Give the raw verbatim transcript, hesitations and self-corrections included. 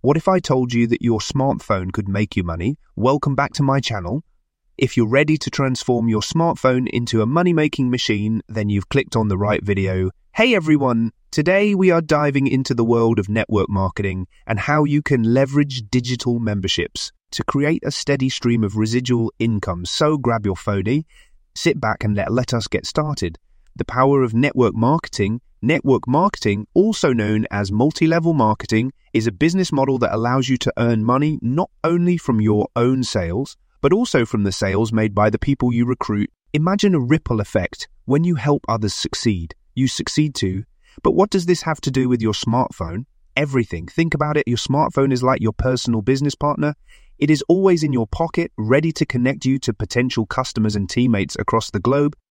What if I told you that your smartphone could make you money? Welcome back to my channel. If you're ready to transform your smartphone into a money-making machine, then you've clicked on the right video. Hey everyone! Today we are diving into the world of network marketing and how you can leverage digital memberships to create a steady stream of residual income. So grab your phone, sit back and let, let us get started. The power of network marketing. Network marketing, also known as multi-level marketing, is a business model that allows you to earn money not only from your own sales, but also from the sales made by the people you recruit. Imagine a ripple effect. When you help others succeed, you succeed too. But what does this have to do with your smartphone? Everything. Think about it. Your smartphone is like your personal business partner. It is always in your pocket, ready to connect you to potential customers and teammates across the globe.